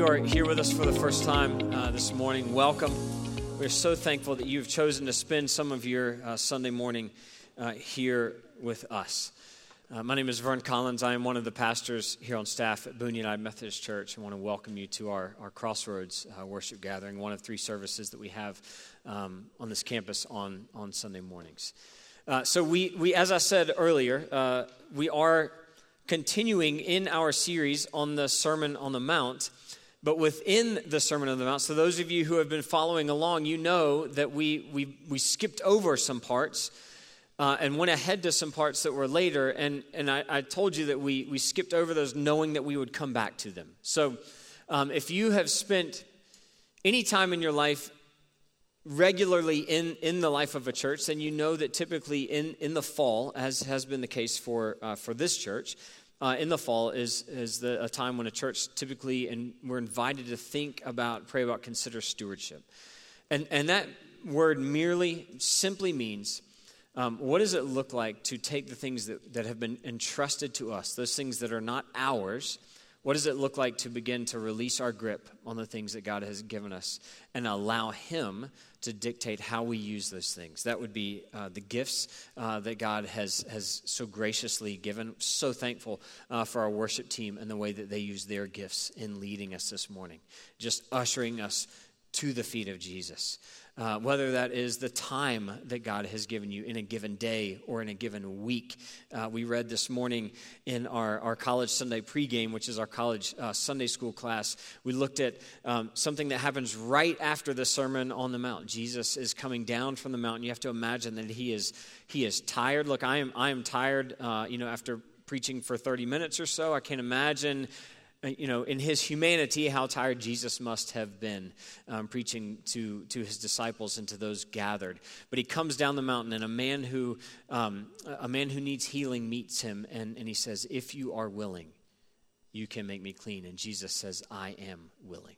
you are here with us for the first time this morning, welcome. We're so thankful that you've chosen to spend some of your Sunday morning here with us. My name is Vern Collins. I am one of the pastors here on staff at Boone United Methodist Church. I want to welcome you to our Crossroads worship gathering, one of 3 services that we have on this campus on Sunday mornings. So we, as I said earlier, we are continuing in our series on the Sermon on the Mount, but within the Sermon on the Mount, so those of you who have been following along, you know that we skipped over some parts and went ahead to some parts that were later, and I told you that we skipped over those knowing that we would come back to them. So if you have spent any time in your life regularly in the life of a church, then you know that typically in the fall, as has been the case for this church, in the fall is a time when a church typically, and we're invited to think about, pray about, consider stewardship. And that word simply means, what does it look like to take the things that have been entrusted to us, those things that are not ours? What does it look like to begin to release our grip on the things that God has given us and allow Him to dictate how we use those things? That would be the gifts that God has so graciously given. So thankful for our worship team and the way that they use their gifts in leading us this morning, just ushering us to the feet of Jesus. Whether that is the time that God has given you in a given day or in a given week. We read this morning in our College Sunday pregame, which is our college Sunday school class. We looked at something that happens right after the Sermon on the Mount. Jesus is coming down from the mountain. You have to imagine that he is tired. Look, I am tired. After preaching for 30 minutes or so, I can't imagine, in his humanity, how tired Jesus must have been preaching to his disciples and to those gathered. But he comes down the mountain, and a man who needs healing meets him, and he says, "If you are willing, you can make me clean." And Jesus says, "I am willing.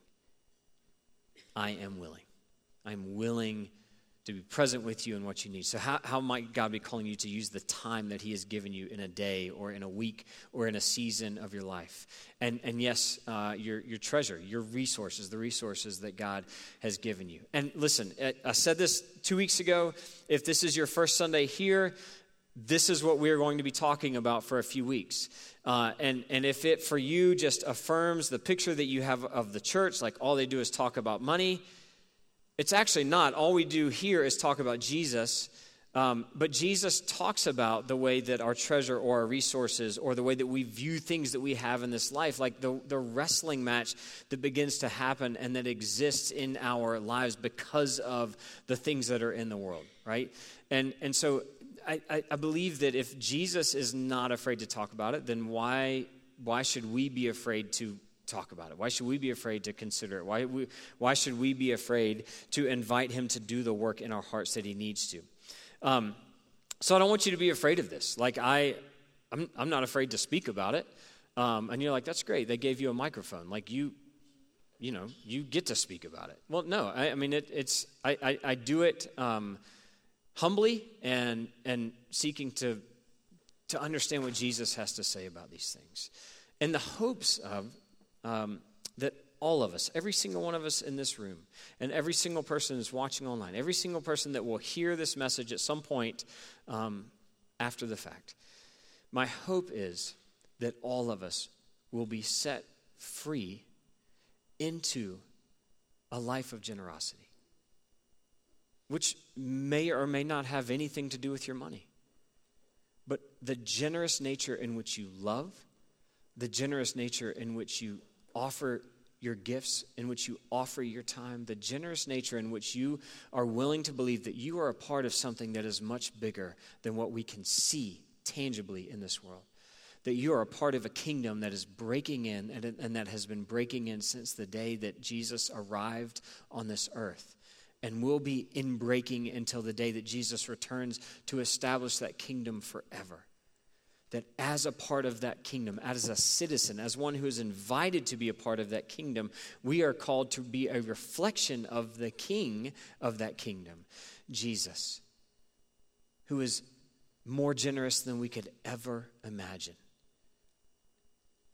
I am willing. I'm willing to be present with you in what you need." So how might God be calling you to use the time that He has given you in a day or in a week or in a season of your life? And yes, your treasure, your resources, the resources that God has given you. And listen, I said this 2 weeks ago. If this is your first Sunday here, this is what we're going to be talking about for a few weeks. And if it for you just affirms the picture that you have of the church, like all they do is talk about money, it's actually not. All we do here is talk about Jesus, but Jesus talks about the way that our treasure or our resources or the way that we view things that we have in this life, like the wrestling match that begins to happen and that exists in our lives because of the things that are in the world, right? And so I believe that if Jesus is not afraid to talk about it, then why should we be afraid to talk about it? Why should we be afraid to consider it? Why should we be afraid to invite Him to do the work in our hearts that He needs to? So I don't want you to be afraid of this. Like I'm not afraid to speak about it. And you're like, that's great. They gave you a microphone. Like you get to speak about it. Well, no. I do it humbly and seeking to understand what Jesus has to say about these things, in the hopes of that all of us, every single one of us in this room, and every single person who's watching online, every single person that will hear this message at some point after the fact, my hope is that all of us will be set free into a life of generosity, which may or may not have anything to do with your money. But the generous nature in which you love, the generous nature in which you offer your gifts, in which you offer your time, the generous nature in which you are willing to believe that you are a part of something that is much bigger than what we can see tangibly in this world. That you are a part of a kingdom that is breaking in and that has been breaking in since the day that Jesus arrived on this earth, and will be in breaking until the day that Jesus returns to establish that kingdom forever. That as a part of that kingdom, as a citizen, as one who is invited to be a part of that kingdom, we are called to be a reflection of the king of that kingdom, Jesus, who is more generous than we could ever imagine.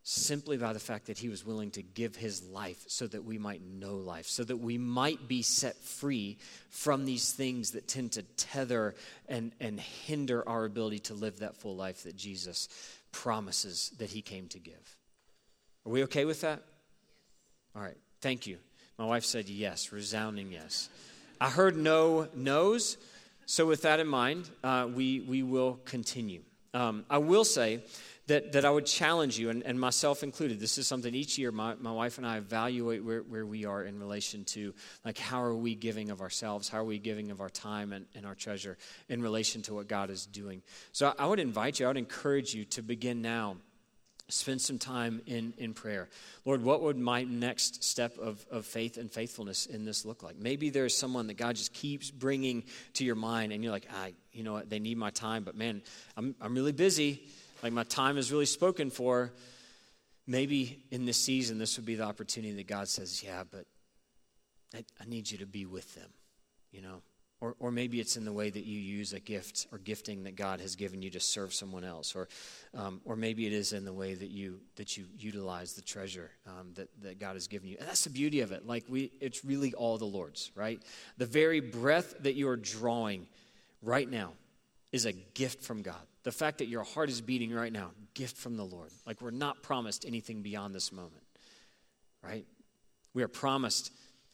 simply by the fact that he was willing to give his life so that we might know life, so that we might be set free from these things that tend to tether and hinder our ability to live that full life that Jesus promises that he came to give. Are we okay with that? All right, thank you. My wife said yes, resounding yes. I heard no no's, so with that in mind, we will continue. I will say that I would challenge you, and myself included. This is something each year my wife and I evaluate where we are in relation to, like, how are we giving of ourselves? How are we giving of our time and our treasure in relation to what God is doing? So I would invite you, I would encourage you to begin now. Spend some time in prayer. Lord, what would my next step of faith and faithfulness in this look like? Maybe there's someone that God just keeps bringing to your mind, and you're like, you know what, they need my time, but man, I'm really busy. Like, my time is really spoken for. Maybe in this season, this would be the opportunity that God says, yeah, but I need you to be with them, you know. Or maybe it's in the way that you use a gift or gifting that God has given you to serve someone else. Or maybe it is in the way that you utilize the treasure that God has given you. And that's the beauty of it. Like, it's really all the Lord's, right? The very breath that you are drawing right now is a gift from God. The fact that your heart is beating right now, gift from the Lord. Like, we're not promised anything beyond this moment, right? We are promised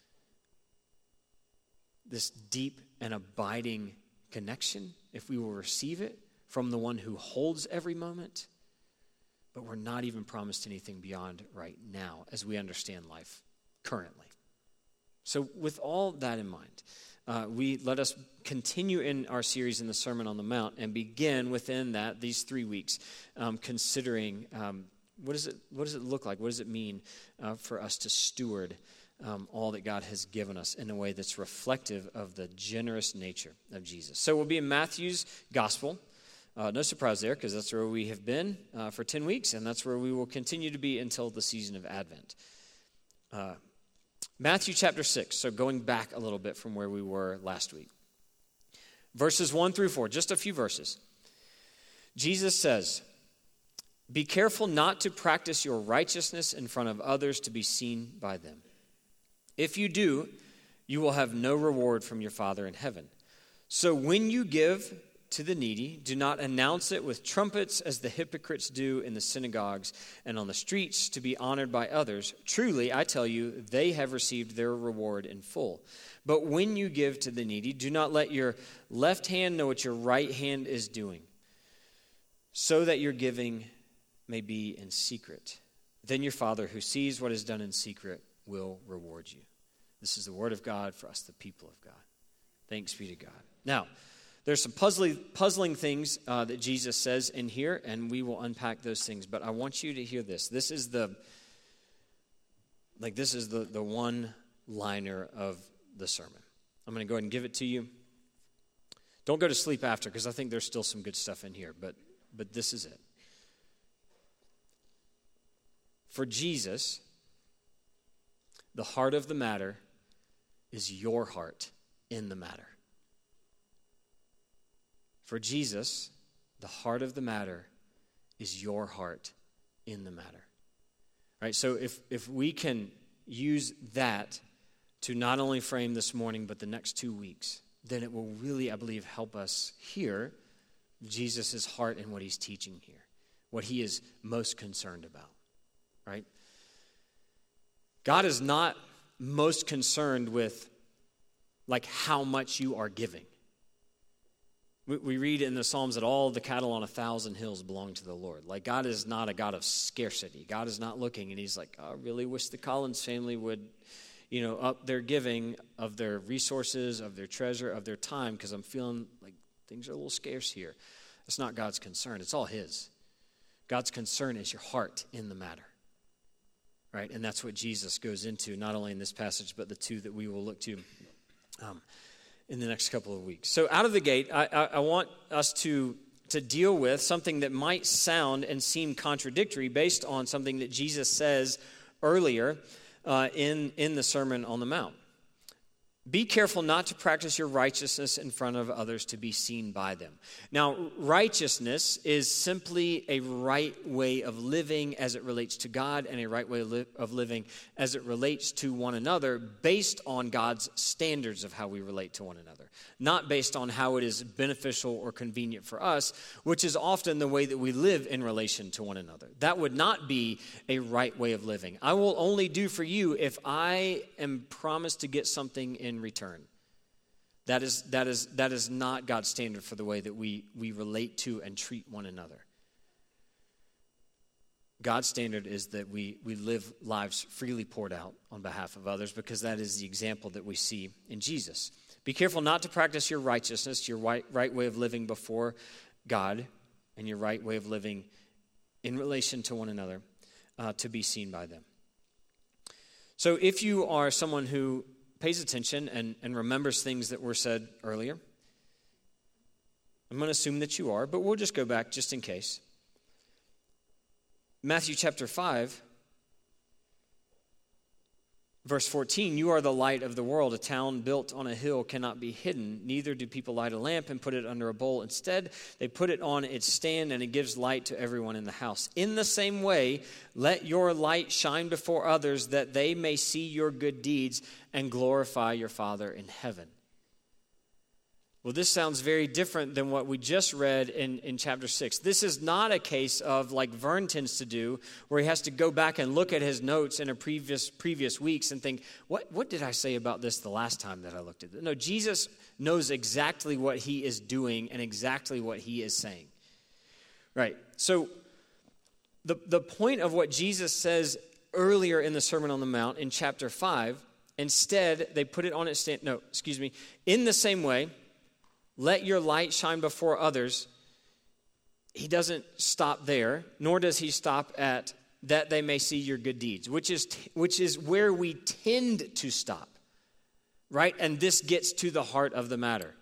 this deep and abiding connection, if we will receive it from the one who holds every moment. But we're not even promised anything beyond right now as we understand life currently. So with all that in mind, let us continue in our series in the Sermon on the Mount and begin within that, these 3 weeks, considering what does it look like? What does it mean for us to steward all that God has given us in a way that's reflective of the generous nature of Jesus. So we'll be in Matthew's gospel. No surprise there, because that's where we have been for 10 weeks, and that's where we will continue to be until the season of Advent. Matthew chapter 6, so going back a little bit from where we were last week. Verses 1 through 4, just a few verses. Jesus says, "Be careful not to practice your righteousness in front of others to be seen by them. If you do, you will have no reward from your Father in heaven. So when you give to the needy, do not announce it with trumpets as the hypocrites do in the synagogues and on the streets to be honored by others. Truly, I tell you, they have received their reward in full. But when you give to the needy, do not let your left hand know what your right hand is doing, so that your giving may be in secret. Then your Father who sees what is done in secret will reward you." This is the word of God for us, the people of God. Thanks be to God. Now, there's some puzzling things that Jesus says in here, and we will unpack those things. But I want you to hear this. This is the one-liner of the sermon. I'm going to go ahead and give it to you. Don't go to sleep after, because I think there's still some good stuff in here. But this is it. For Jesus, the heart of the matter is your heart in the matter. For Jesus, the heart of the matter is your heart in the matter. Right? So if we can use that to not only frame this morning but the next 2 weeks, then it will really, I believe, help us hear Jesus' heart in what he's teaching here, what he is most concerned about. Right? God is not most concerned with, like, how much you are giving. We read in the Psalms that all the cattle on 1,000 hills belong to the Lord. Like, God is not a God of scarcity. God is not looking and he's like, I really wish the Collins family would, up their giving of their resources, of their treasure, of their time, because I'm feeling like things are a little scarce here. That's not God's concern. It's all his. God's concern is your heart in the matter. Right? And that's what Jesus goes into, not only in this passage, but the two that we will look to in the next couple of weeks. So out of the gate, I want us to deal with something that might sound and seem contradictory based on something that Jesus says earlier in the Sermon on the Mount. Be careful not to practice your righteousness in front of others to be seen by them. Now, righteousness is simply a right way of living as it relates to God and a right way of living as it relates to one another based on God's standards of how we relate to one another, not based on how it is beneficial or convenient for us, which is often the way that we live in relation to one another. That would not be a right way of living. I will only do for you if I am promised to get something in return. That is not God's standard for the way that we relate to and treat one another. God's standard is that we live lives freely poured out on behalf of others, because that is the example that we see in Jesus. Be careful not to practice your righteousness, your right way of living before God, and your right way of living in relation to one another, to be seen by them. So if you are someone who pays attention and remembers things that were said earlier, I'm going to assume that you are, but we'll just go back just in case. Matthew chapter 5, verse 14, you are the light of the world. A town built on a hill cannot be hidden. Neither do people light a lamp and put it under a bowl. Instead, they put it on its stand, and it gives light to everyone in the house. In the same way, let your light shine before others, that they may see your good deeds and glorify your Father in heaven. Well, this sounds very different than what we just read in chapter 6. This is not a case of, like Vern tends to do, where he has to go back and look at his notes in a previous weeks and think, what did I say about this the last time that I looked at it? No, Jesus knows exactly what he is doing and exactly what he is saying. Right, so the point of what Jesus says earlier in the Sermon on the Mount in chapter 5, instead they put it on its stand. No, excuse me. In the same way, let your light shine before others. He doesn't stop there, nor does he stop at that they may see your good deeds, which is where we tend to stop, right? And this gets to the heart of the matter.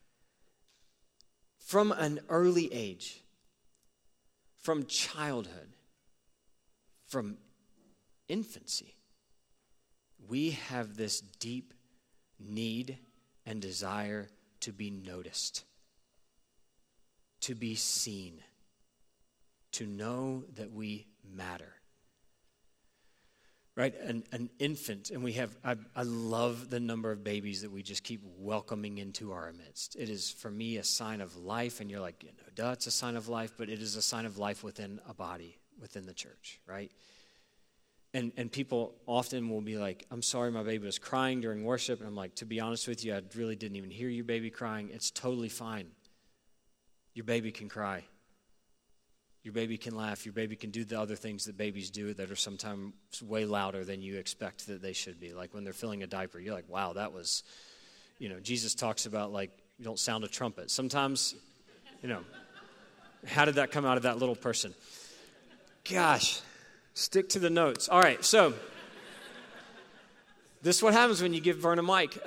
From an early age, from childhood, from infancy, we have this deep need and desire to be noticed, to be seen, to know that we matter. Right? An infant, and I love the number of babies that we just keep welcoming into our midst. It is, for me, a sign of life, and you're like, duh, it's a sign of life, but it is a sign of life within a body, within the church, right? And people often will be like, I'm sorry my baby was crying during worship. And I'm like, to be honest with you, I really didn't even hear your baby crying. It's totally fine. Your baby can cry. Your baby can laugh. Your baby can do the other things that babies do that are sometimes way louder than you expect that they should be. Like when they're filling a diaper, you're like, wow, that was, Jesus talks about like, you don't sound a trumpet. Sometimes, how did that come out of that little person? Gosh. Stick to the notes. All right, so this is what happens when you give Vern a mic.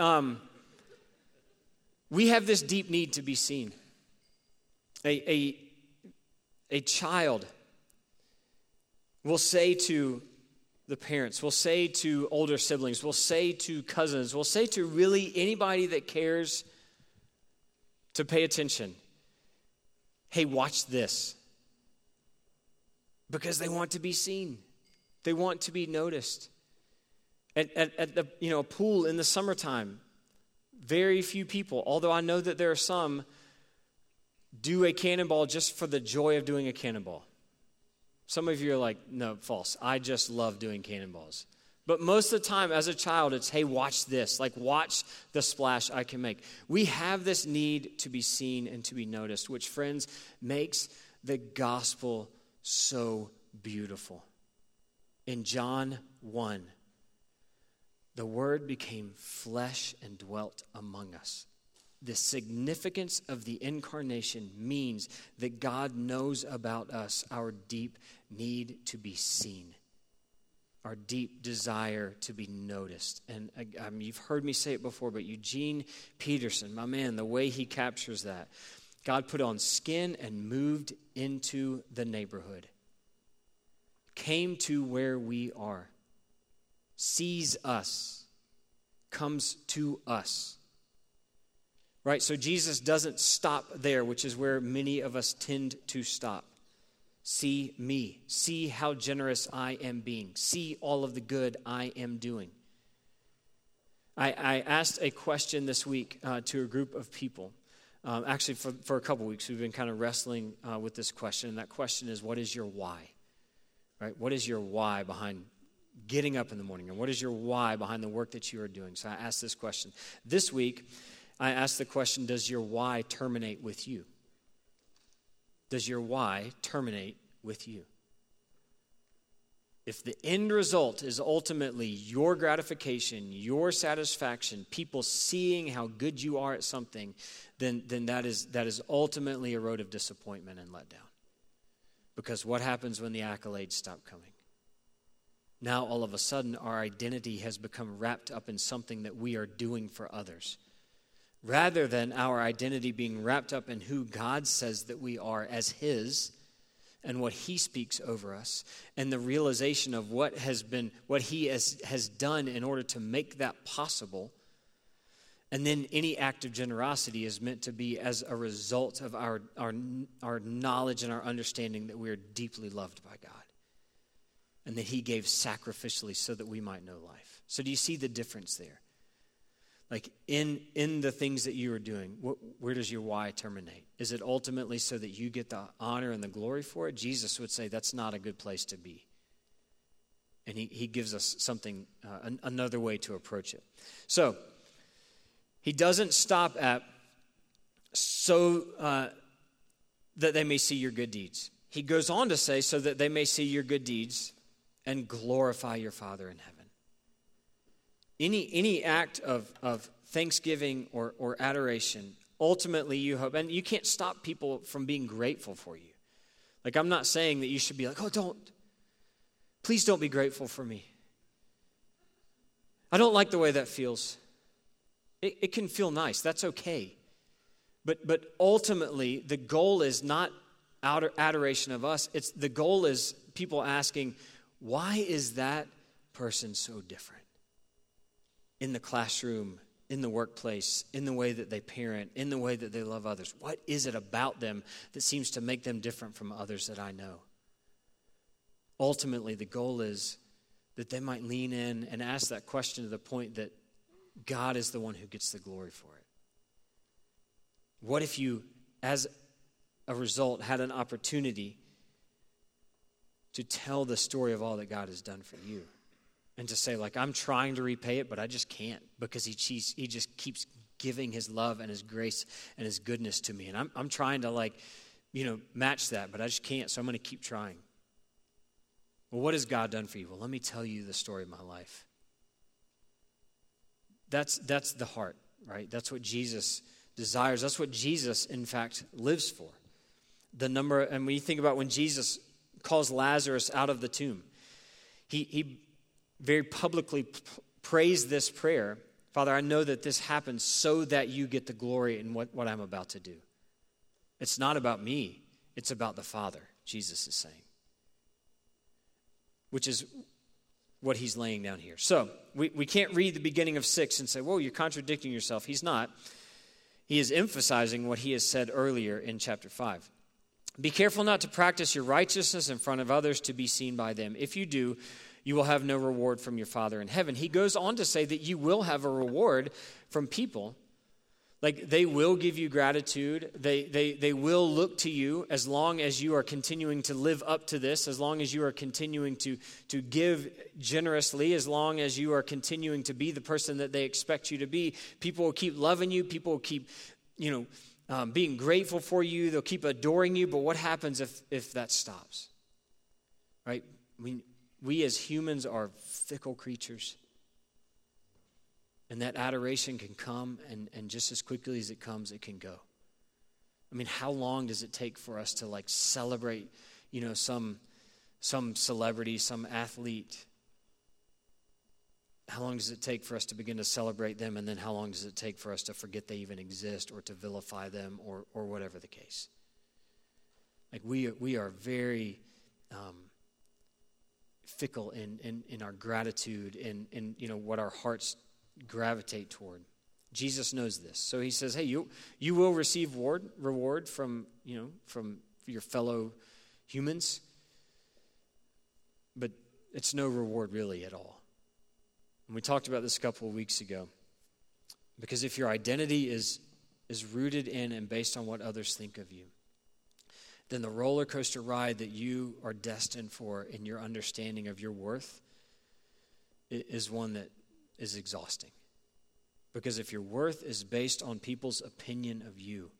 We have this deep need to be seen. A child will say to the parents, will say to older siblings, will say to cousins, will say to really anybody that cares to pay attention, hey, watch this. Because they want to be seen. They want to be noticed. At the a pool in the summertime, very few people, although I know that there are some, do a cannonball just for the joy of doing a cannonball. Some of you are like, no, false. I just love doing cannonballs. But most of the time as a child, it's, hey, watch this. Like, watch the splash I can make. We have this need to be seen and to be noticed, which, friends, makes the gospel so beautiful. In John 1, the Word became flesh and dwelt among us. The significance of the incarnation means that God knows about us, our deep need to be seen, our deep desire to be noticed. And you've heard me say it before, but Eugene Peterson, my man, the way he captures that, God put on skin and moved into the neighborhood, came to where we are, sees us, comes to us. Right? So Jesus doesn't stop there, which is where many of us tend to stop. See me. See how generous I am being. See all of the good I am doing. I asked a question this week to a group of people. Actually, for a couple weeks, we've been kind of wrestling with this question. And that question is, what is your why? Right? What is your why behind getting up in the morning? And what is your why behind the work that you are doing? So I asked this question. This week, I asked the question, does your why terminate with you? Does your why terminate with you? If the end result is ultimately your gratification, your satisfaction, people seeing how good you are at something, then that is ultimately a road of disappointment and letdown. Because what happens when the accolades stop coming? Now all of a sudden our identity has become wrapped up in something that we are doing for others, rather than our identity being wrapped up in who God says that we are as His and what He speaks over us, and the realization of what He has done in order to make that possible. And then any act of generosity is meant to be as a result of our knowledge and our understanding that we are deeply loved by God and that He gave sacrificially so that we might know life. So do you see the difference there? Like in the things that you are doing, where does your why terminate? Is it ultimately so that you get the honor and the glory for it? Jesus would say that's not a good place to be. And he gives us something, another way to approach it. So He doesn't stop at so that they may see your good deeds. He goes on to say so that they may see your good deeds and glorify your Father in heaven. Any act of thanksgiving or adoration, ultimately you hope, and you can't stop people from being grateful for you. Like, I'm not saying that you should be like, please don't be grateful for me. I don't like the way that feels. It can feel nice, that's okay. But ultimately, the goal is not adoration of us. The goal is people asking, why is that person so different? In the classroom, in the workplace, in the way that they parent, in the way that they love others. What is it about them that seems to make them different from others that I know? Ultimately, the goal is that they might lean in and ask that question to the point that God is the one who gets the glory for it. What if you, as a result, had an opportunity to tell the story of all that God has done for you? And to say, like, I'm trying to repay it, but I just can't, because he just keeps giving His love and His grace and His goodness to me. And I'm trying to, match that, but I just can't, so I'm going to keep trying. Well, what has God done for you? Well, let me tell you the story of my life. That's the heart, right? That's what Jesus desires. That's what Jesus, in fact, lives for. And when you think about when Jesus calls Lazarus out of the tomb, he very publicly praised this prayer. Father, I know that this happens so that you get the glory in what I'm about to do. It's not about me. It's about the Father, Jesus is saying. Which is what He's laying down here. So we can't read the beginning of 6 and say, whoa, you're contradicting yourself. He's not. He is emphasizing what He has said earlier in chapter 5. Be careful not to practice your righteousness in front of others to be seen by them. If you do, you will have no reward from your Father in heaven. He goes on to say that you will have a reward from people. Like, they will give you gratitude. They will look to you as long as you are continuing to live up to this, as long as you are continuing to give generously, as long as you are continuing to be the person that they expect you to be. People will keep loving you. People will keep, being grateful for you. They'll keep adoring you. But what happens if that stops? Right? We as humans are fickle creatures. And that adoration can come, and just as quickly as it comes, it can go. I mean, how long does it take for us to celebrate, some celebrity, some athlete? How long does it take for us to begin to celebrate them, and then how long does it take for us to forget they even exist or to vilify them or whatever the case? Like, we are very fickle in our gratitude, in what our hearts gravitate toward. Jesus knows this. So he says, hey, you will receive reward from your fellow humans, but it's no reward really at all. And we talked about this a couple of weeks ago. Because if your identity is rooted in and based on what others think of you, then the roller coaster ride that you are destined for in your understanding of your worth is one that is exhausting. Because if your worth is based on people's opinion of you,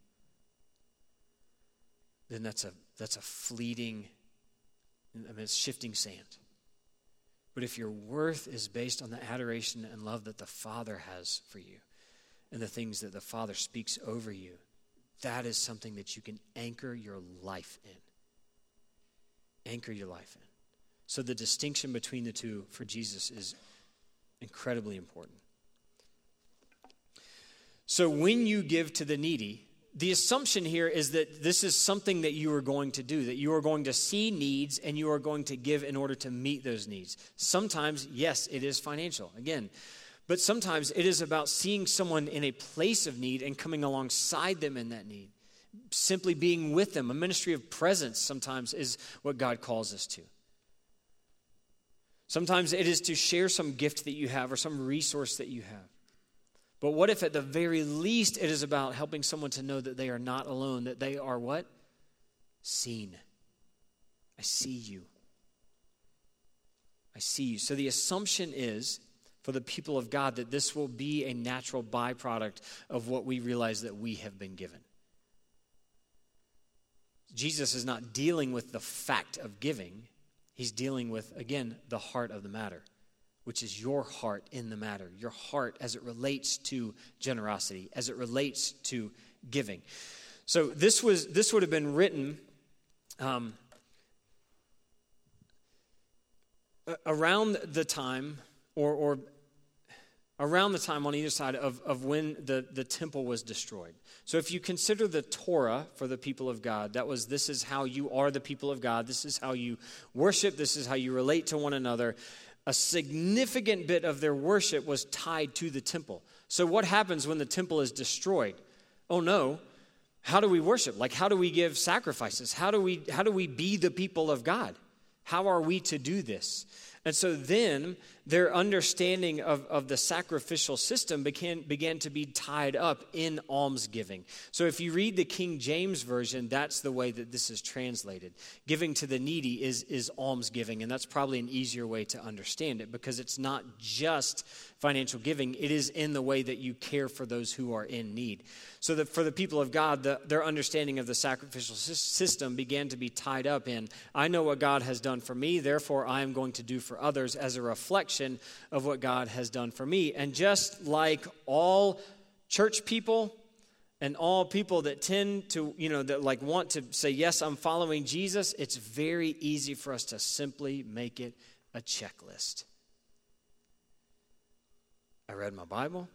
then that's a fleeting, it's shifting sand. But if your worth is based on the adoration and love that the Father has for you, and the things that the Father speaks over you, that is something that you can anchor your life in. Anchor your life in. So the distinction between the two for Jesus is incredibly important. So when you give to the needy, the assumption here is that this is something that you are going to do, that you are going to see needs and you are going to give in order to meet those needs. Sometimes, yes, it is financial. Again, but sometimes it is about seeing someone in a place of need and coming alongside them in that need. Simply being with them. A ministry of presence sometimes is what God calls us to. Sometimes it is to share some gift that you have or some resource that you have. But what if at the very least it is about helping someone to know that they are not alone, that they are what? Seen. I see you. I see you. So the assumption is, for the people of God, that this will be a natural byproduct of what we realize that we have been given. Jesus is not dealing with the fact of giving. He's dealing with, again, the heart of the matter, which is your heart in the matter, your heart as it relates to generosity, as it relates to giving. So this would have been written around the time or around the time on either side of when the temple was destroyed. So if you consider the Torah for the people of God, this is how you are the people of God, this is how you worship, this is how you relate to one another. A significant bit of their worship was tied to the temple. So what happens when the temple is destroyed? Oh no, how do we worship? Like, how do we give sacrifices? How do we be the people of God? How are we to do this? And so then their understanding of the sacrificial system began to be tied up in almsgiving. So if you read the King James Version, that's the way that this is translated. Giving to the needy is almsgiving, and that's probably an easier way to understand it because it's not just financial giving. It is in the way that you care for those who are in need. So that for the people of God, their understanding of the sacrificial system began to be tied up in, I know what God has done for me, therefore I am going to do for others as a reflection of what God has done for me. And just like all church people and all people that tend to, that like want to say, yes, I'm following Jesus, it's very easy for us to simply make it a checklist. I read my Bible.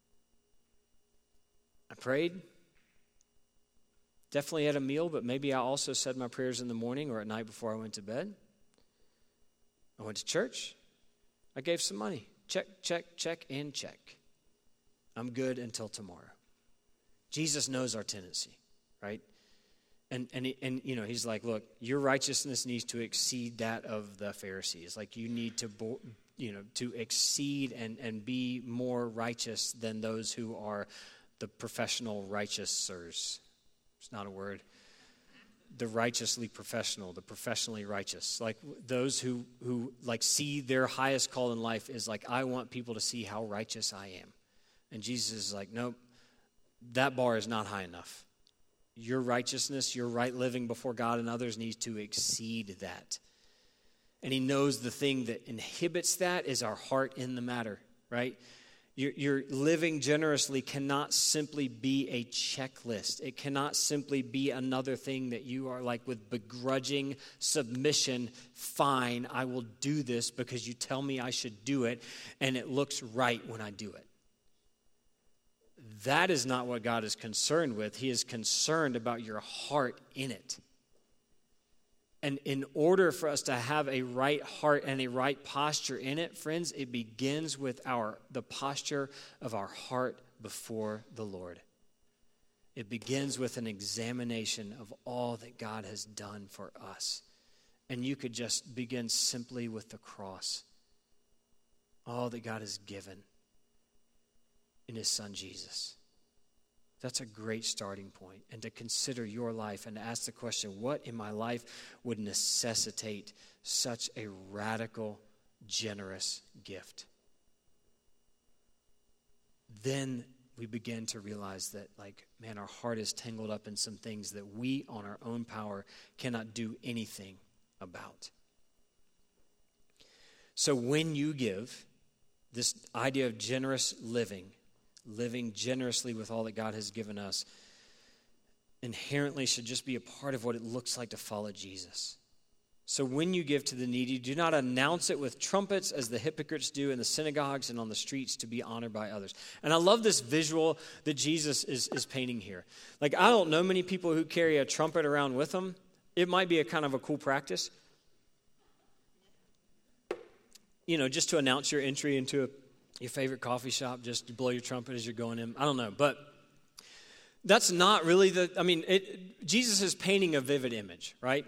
I prayed. Definitely had a meal, but maybe I also said my prayers in the morning or at night before I went to bed. I went to church. I gave some money. Check, and check. I'm good until tomorrow. Jesus knows our tendency, right? And he's like, look, your righteousness needs to exceed that of the Pharisees. Like you need to exceed and be more righteous than those who are the professional righteousers. It's not a word. The righteously professional, the professionally righteous. Like those who like see their highest call in life is like, I want people to see how righteous I am. And Jesus is like, nope, that bar is not high enough. Your righteousness, your right living before God and others needs to exceed that. And he knows the thing that inhibits that is our heart in the matter, right? Your living generously cannot simply be a checklist. It cannot simply be another thing that you are like with begrudging submission. Fine, I will do this because you tell me I should do it, and it looks right when I do it. That is not what God is concerned with. He is concerned about your heart in it. And in order for us to have a right heart and a right posture in it, friends, it begins with the posture of our heart before the Lord. It begins with an examination of all that God has done for us. And you could just begin simply with the cross. All that God has given in his son Jesus. That's a great starting point. And to consider your life and to ask the question, what in my life would necessitate such a radical, generous gift? Then we begin to realize that, our heart is tangled up in some things that we on our own power cannot do anything about. So when you give, this idea of generous living generously with all that God has given us, inherently should just be a part of what it looks like to follow Jesus. So when you give to the needy, do not announce it with trumpets as the hypocrites do in the synagogues and on the streets to be honored by others. And I love this visual that Jesus is painting here. I don't know many people who carry a trumpet around with them. It might be a kind of a cool practice. Just to announce your entry into your favorite coffee shop, just to blow your trumpet as you're going in. I don't know, but that's not really Jesus is painting a vivid image, right?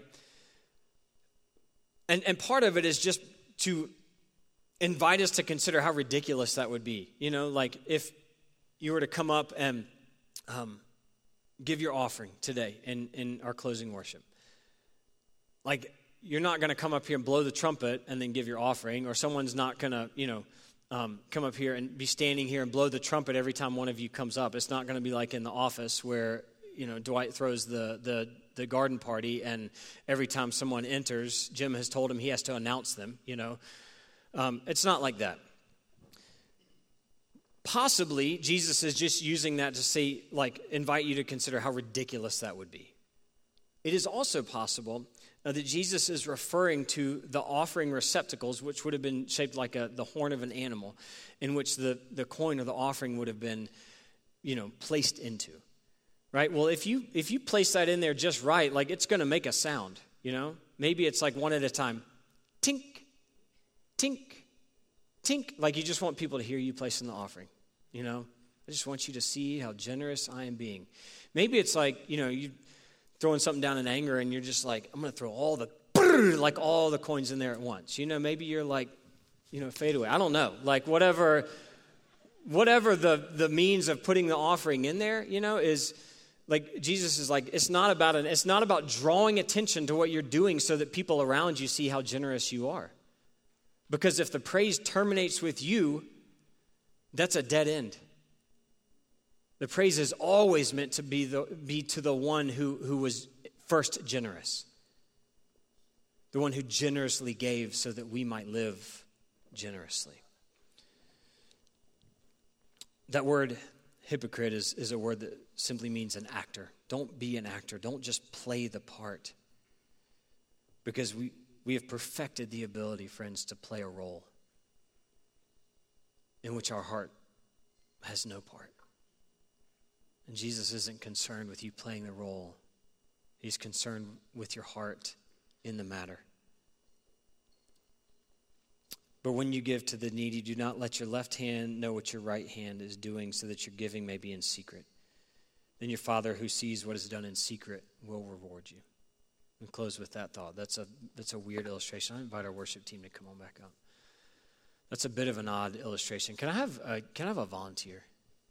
And part of it is just to invite us to consider how ridiculous that would be. If you were to come up and give your offering today in our closing worship. You're not going to come up here and blow the trumpet and then give your offering, or someone's not going to, come up here and be standing here and blow the trumpet every time one of you comes up. It's not going to be like in The Office where, Dwight throws the garden party, and every time someone enters, Jim has told him he has to announce them, It's not like that. Possibly, Jesus is just using that to say, invite you to consider how ridiculous that would be. It is also possible that Jesus is referring to the offering receptacles, which would have been shaped like the horn of an animal, in which the coin or the offering would have been, placed into. Right? Well, if you place that in there just right, it's going to make a sound, Maybe it's one at a time. Tink, tink, tink. You just want people to hear you placing the offering, I just want you to see how generous I am being. Maybe it's you throwing something down in anger and you're just I'm going to throw all the coins in there at once. Maybe you're fade away. I don't know. Whatever the means of putting the offering in there, is Jesus is it's not about drawing attention to what you're doing so that people around you see how generous you are. Because if the praise terminates with you, that's a dead end. The praise is always meant to be to the one who was first generous. The one who generously gave so that we might live generously. That word hypocrite is a word that simply means an actor. Don't be an actor. Don't just play the part. Because we have perfected the ability, friends, to play a role in which our heart has no part. And Jesus isn't concerned with you playing the role. He's concerned with your heart in the matter. But when you give to the needy, do not let your left hand know what your right hand is doing, so that your giving may be in secret. Then your Father who sees what is done in secret will reward you. And close with that thought. That's a weird illustration. I invite our worship team to come on back up. That's a bit of an odd illustration. Can I have a volunteer?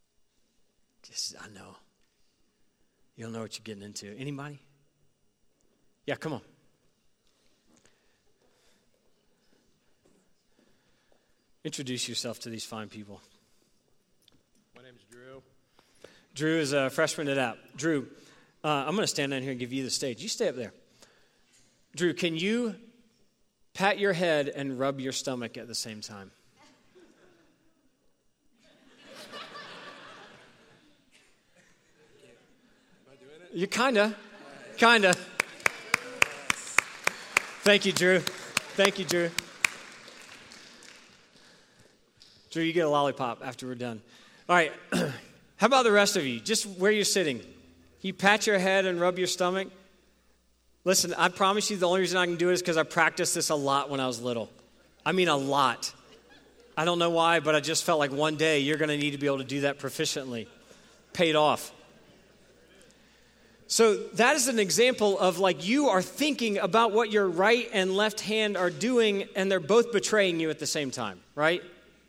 I know. You don't know what you're getting into. Anybody? Yeah, come on. Introduce yourself to these fine people. My name's Drew. Drew is a freshman at App. Drew, I'm going to stand down here and give you the stage. You stay up there. Drew, can you pat your head and rub your stomach at the same time? You kinda. Thank you, Drew. Drew, you get a lollipop after we're done. All right. How about the rest of you? Just where you're sitting. You pat your head and rub your stomach. Listen, I promise you the only reason I can do it is because I practiced this a lot when I was little. I mean, a lot. I don't know why, but I just felt like one day you're going to need to be able to do that proficiently. Paid off. So that is an example of like you are thinking about what your right and left hand are doing, and they're both betraying you at the same time, right?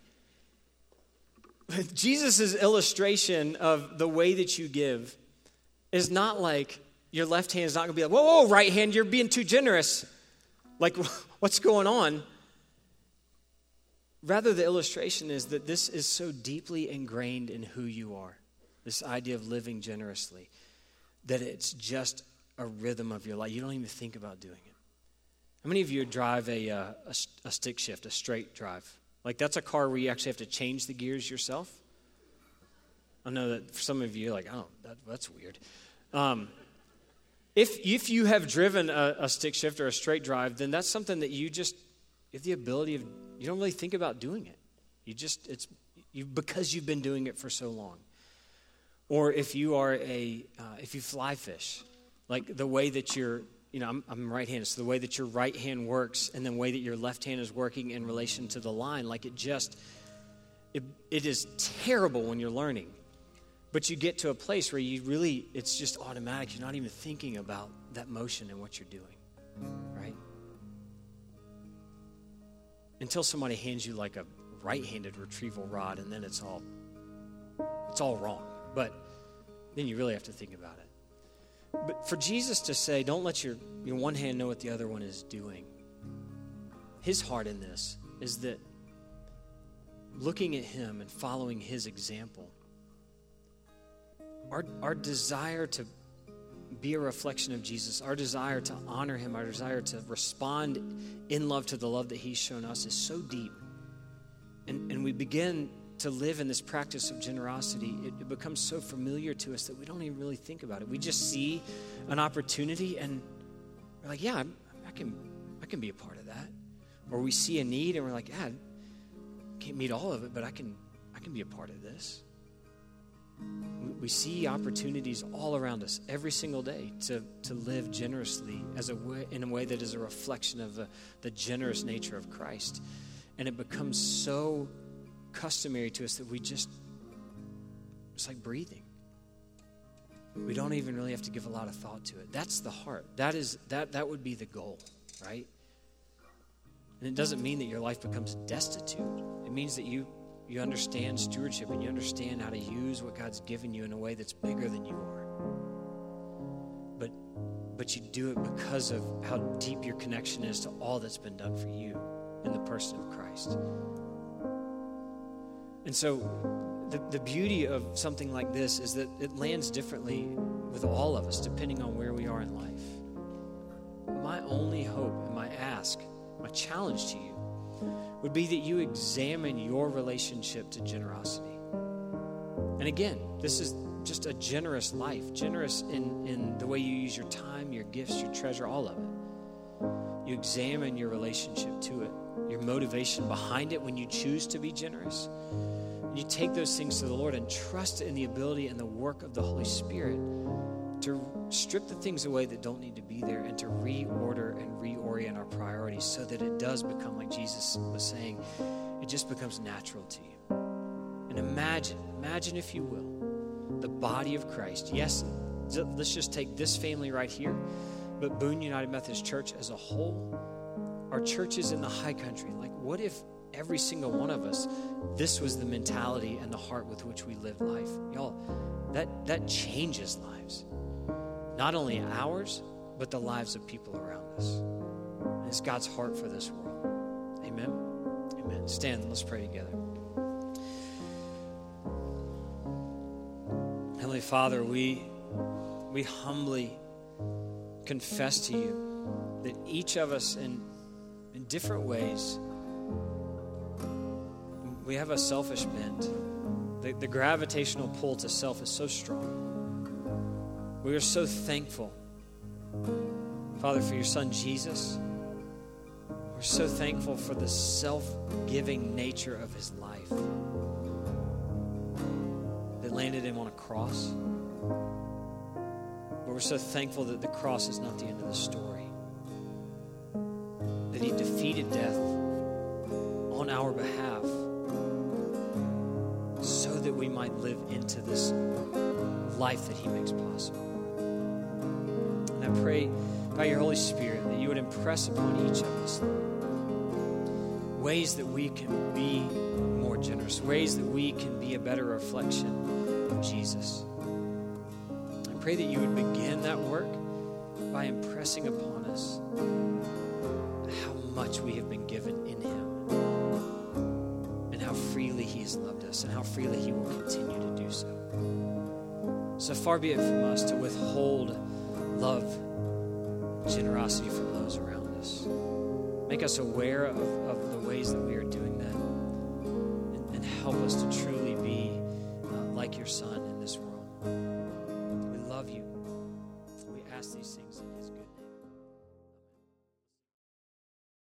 Jesus' illustration of the way that you give is not like your left hand is not going to be like, whoa, right hand, you're being too generous. Like, what's going on? Rather, the illustration is that this is so deeply ingrained in who you are, this idea of living generously, that it's just a rhythm of your life. You don't even think about doing it. How many of you drive a stick shift, a straight drive? Like that's a car where you actually have to change the gears yourself? I know that for some of you, like, oh, that's weird. If you have driven a stick shift or a straight drive, then that's something that you have the ability of, you don't really think about doing it. Because you've been doing it for so long. Or if you are if you fly fish, like the way that I'm right-handed, so the way that your right hand works and the way that your left hand is working in relation to the line, like it is terrible when you're learning. But you get to a place where it's just automatic. You're not even thinking about that motion and what you're doing, right? Until somebody hands you like a right-handed retrieval rod, and then it's all wrong. But then you really have to think about it. But for Jesus to say, don't let your one hand know what the other one is doing, his heart in this is that looking at him and following his example, our desire to be a reflection of Jesus, our desire to honor him, our desire to respond in love to the love that he's shown us is so deep. And we begin to live in this practice of generosity. It becomes so familiar to us that we don't even really think about it. We just see an opportunity and we're like, yeah, I can be a part of that. Or we see a need and we're like, yeah, I can't meet all of it, but I can be a part of this. We see opportunities all around us every single day to live generously in a way that is a reflection of the generous nature of Christ. And it becomes so customary to us that it's like breathing. We don't even really have to give a lot of thought to it. That's the heart. That would be the goal, right? And it doesn't mean that your life becomes destitute. It means that you understand stewardship and you understand how to use what God's given you in a way that's bigger than you are. But you do it because of how deep your connection is to all that's been done for you in the person of Christ. And so the beauty of something like this is that it lands differently with all of us depending on where we are in life. My only hope and my ask, my challenge to you would be that you examine your relationship to generosity. And again, this is just a generous life, generous in the way you use your time, your gifts, your treasure, all of it. You examine your relationship to it, your motivation behind it when you choose to be generous. And you take those things to the Lord and trust in the ability and the work of the Holy Spirit to strip the things away that don't need to be there and to reorder and reorient our priorities so that it does become, like Jesus was saying, it just becomes natural to you. And imagine if you will, the body of Christ. Yes, let's just take this family right here, but Boone United Methodist Church as a whole, our churches in the high country, like what if every single one of us, this was the mentality and the heart with which we live life? Y'all, that changes lives. Not only ours, but the lives of people around us. And it's God's heart for this world. Amen? Amen. Stand, let's pray together. Heavenly Father, we humbly confess to you that each of us in different ways, we have a selfish bent. The gravitational pull to self is so strong. We are so thankful, Father, for your Son, Jesus. We're so thankful for the self-giving nature of his life that landed him on a cross. Lord, we're so thankful that the cross is not the end of the story, that he defeated death on our behalf so that we might live into this life that he makes possible. And I pray by your Holy Spirit that you would impress upon each of us, Lord, ways that we can be more generous, ways that we can be a better reflection of Jesus. I pray that you would begin that work by impressing upon us how much we have been given in him and how freely he has loved us and how freely he will continue to do so. So far be it from us to withhold love, generosity from those around us. Make us aware of the ways that we are doing that, and help us to truly be like your Son in this world. We love you. We ask these things in